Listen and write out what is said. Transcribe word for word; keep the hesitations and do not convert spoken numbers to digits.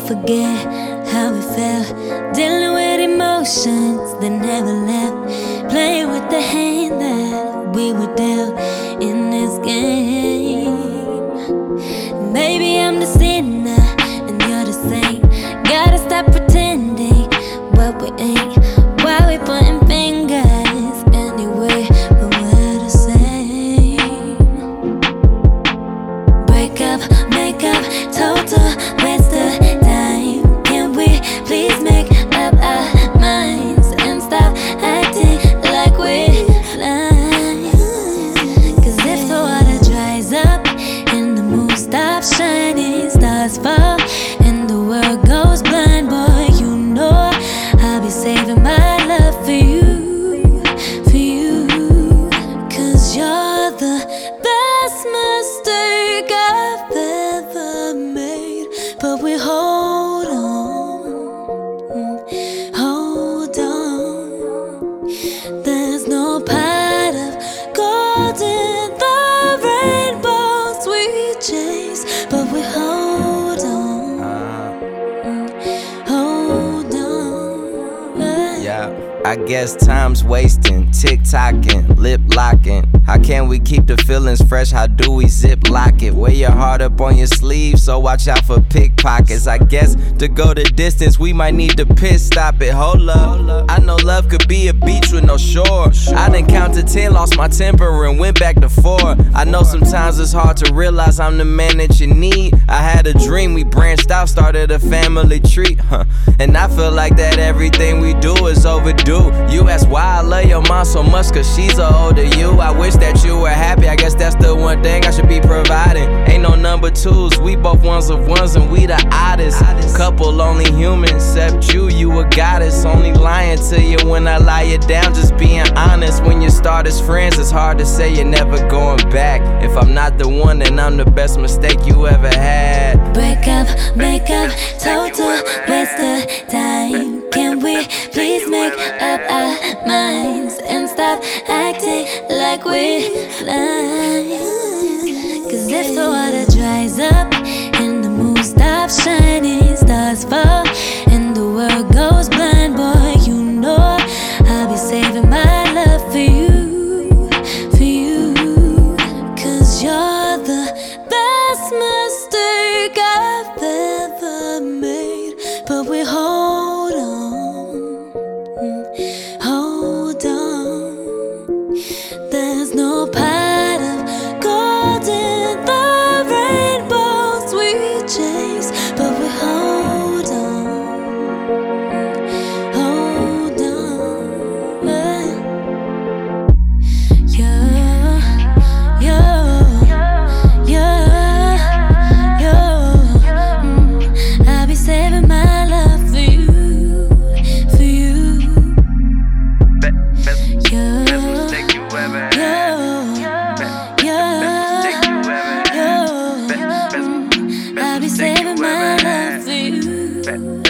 forget how we felt, dealing with emotions that never left, playing with the hand that we were dealt in this game. Maybe I'm the sinner and you're the saint. Gotta stop pretending what we ain't. Why we pointing fingers anyway, but we're the same. Break up, make up, total waste of time. Can we please make up our minds and stop acting like we're blind? Cause if the water dries up and the moon stops shining, stars fall and the world goes blind, boy, you know I'll be saving my love for you, for you. Cause you're the best mistake I've ever made. But we hold on, hold on. There's no pot of gold in the rainbows we chase, but we hold on, hold on. Yeah, I guess time's wasting, tick-tocking, lip-locking. How can we keep the feelings fresh? How do we zip-lock it? Wear your heart up on your sleeve, so watch out for pickpockets. I guess to go the distance, we might need to pit stop it. Hold up, I know love could be a beach with no shore. I done counted ten, lost my temper and went back to four. I know sometimes it's hard to realize I'm the man that you need. I had a dream, we branched out, started a family tree, huh? And I feel like that everything we do is overdue. You ask why I love your mom so much, cause she's a older you. I wish that you were happy, I guess that's the one thing I should be providing. Ain't no number twos, we both ones of ones and we the oddest couple, only human except you, you a goddess. Only lying to you when I lie you down, just being honest. When you start as friends, it's hard to say you're never going back. If I'm not the one, then I'm the best mistake you ever had. Break up, make up, total waste of time. Can we please make up our minds and stop acting like we're blind? Cause if the water dries up and the moon stops shining, stars fall and the world goes blind, boy, you know I'll be saving my love for you, for you. Cause you're the best mistake I've ever made. But we hold on, hold on. There's no pot of gold in the rainbows we chase, but we hold on, hold on. Yeah, yeah, yeah, yeah. Mm, I'll be saving my love for you, for you. Yeah, yeah, yeah, yeah. I'll be saving my love for you.